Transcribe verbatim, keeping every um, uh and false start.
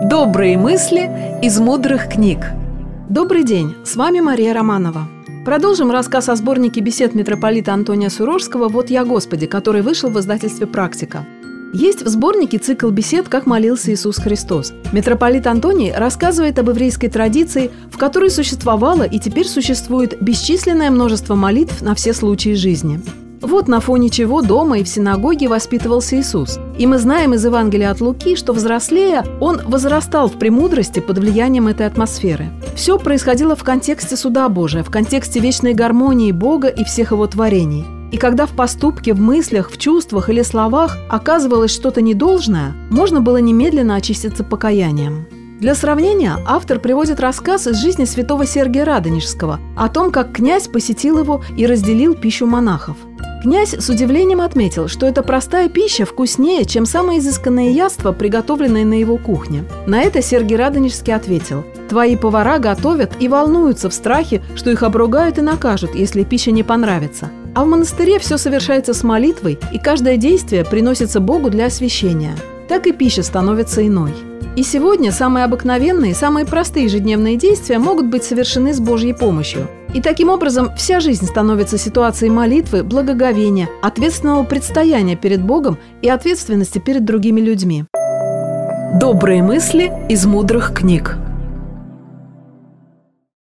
Добрые мысли из мудрых книг. Добрый день, с вами Мария Романова. Продолжим рассказ о сборнике бесед митрополита Антония Суровского «Вот я, Господи», который вышел в издательстве «Практика». Есть в сборнике цикл бесед «Как молился Иисус Христос». Митрополит Антоний рассказывает об еврейской традиции, в которой существовало и теперь существует бесчисленное множество молитв на все случаи жизни. Вот на фоне чего дома и в синагоге воспитывался Иисус. И мы знаем из Евангелия от Луки, что, взрослея, он возрастал в премудрости под влиянием этой атмосферы. Все происходило в контексте суда Божия, в контексте вечной гармонии Бога и всех его творений. И когда в поступке, в мыслях, в чувствах или словах оказывалось что-то недолжное, можно было немедленно очиститься покаянием. Для сравнения автор приводит рассказ из жизни святого Сергия Радонежского о том, как князь посетил его и разделил пищу монахов. Князь с удивлением отметил, что эта простая пища вкуснее, чем самые изысканные яства, приготовленные на его кухне. На это Сергий Радонежский ответил: «Твои повара готовят и волнуются в страхе, что их обругают и накажут, если пища не понравится. А в монастыре все совершается с молитвой, и каждое действие приносится Богу для освящения. Так и пища становится иной». И сегодня самые обыкновенные, самые простые ежедневные действия могут быть совершены с Божьей помощью. И таким образом вся жизнь становится ситуацией молитвы, благоговения, ответственного предстояния перед Богом и ответственности перед другими людьми. Добрые мысли из мудрых книг.